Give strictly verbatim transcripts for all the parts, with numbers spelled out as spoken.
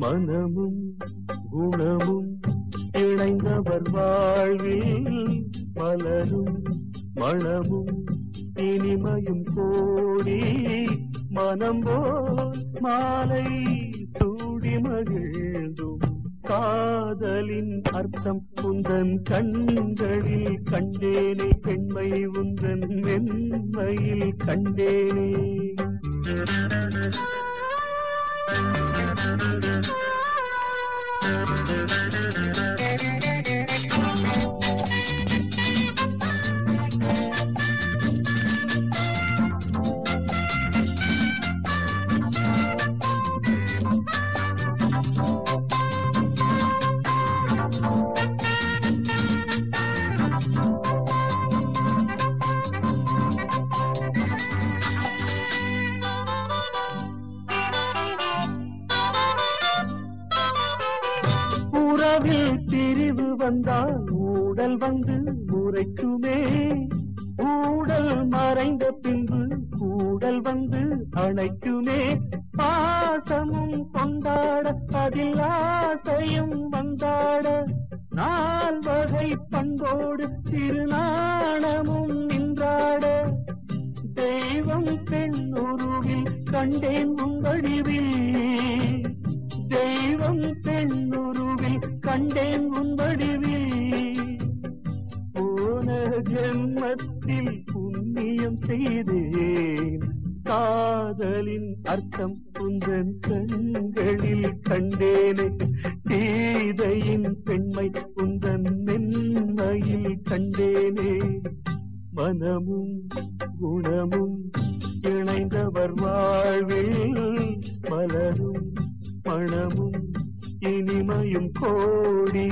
மனமும் குணமும் இணைந்தவர் வாழ்வில் மலரும் மணமும் இனிமையும் கோடி மனம் போல் மாலை சூடி மகிழ்ந்தும் காதலின் அர்த்தம் உந்தன் கண்களில் கண்டேனே பெண்மை உந்தன் மென்மையில் கண்டேனே பிரிவு வந்தால் ஊடல் வந்து முறைக்குமே ஊடல் மறைந்த பின்பு கூடல் வந்து அணைக்குமே பாசமும் கொண்டாட அதில் ஆசையும் வந்தாட நால் வகை பண்போடு திருநாணமும் நின்றாட தெய்வம் பெண்ணுருவில் கண்டேன் உங்களில் தெய்வம் பெண்ணுருவில் கண்டேன் உன்படிவில் போன ஜென்மத்தில் புண்ணியம் செய்தேன் காதலின் அர்த்தம் உந்தன் கண்களில் கண்டேனே சீதையின் பெண்மை உந்தன் மென்மையில் கண்டேனே மனமும் குணமும் இணைந்தவர் வாழ்வில் மலரும் மணமும் இனிமையும் கோடி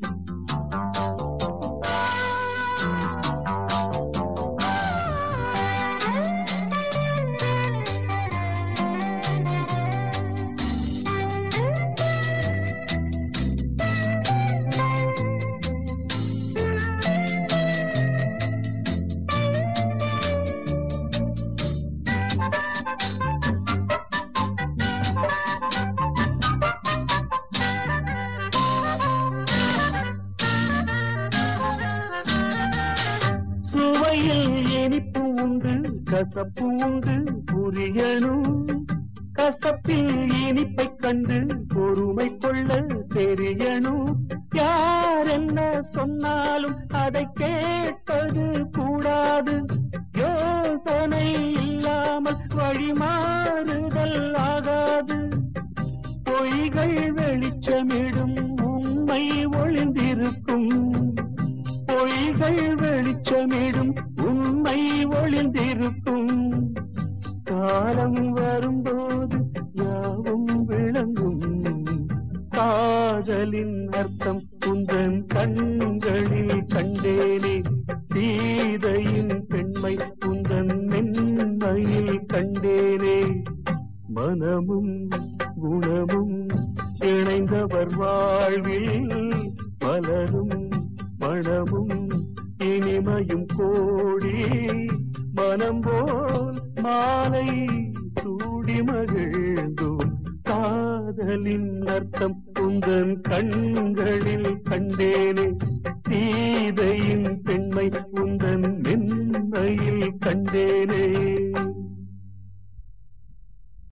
இனிப்பு உண்டு கசப்பு உண்டு புரியணும் கசப்பில் இனிப்பை கண்டு பொறுமை கொள்ள தெரியணும் யார் என்ன சொன்னாலும் அதை கேட்பது கூடாது யோசனை இல்லாமல் வழிமாறுதல் ஆகாது பொய்கள் வெளிச்சமிடும் உண்மை ஒளிந்திருக்கும் பொய்கள் வெளிச்சமிடும் உண்மை ஒளிந்திருக்கும் காலம் வரும்போது யாவும் விளங்கும் காதலின் அர்த்தம் உந்தன் கண்களில் கண்டேனே சீதையின் பெண்மை உந்தன் மென்மையில் கண்டேனே மனமும் குணமும் இணைந்தவர் வாழ்வில் மலரும் மணமும் இனிமையும் கோடி மனம் போல் மாலை சூடி மகிழ்ந்தோம் காதலின் அர்த்தம் உந்தன் கண்களில் கண்டேனே சீதையின் பெண்மை உந்தன்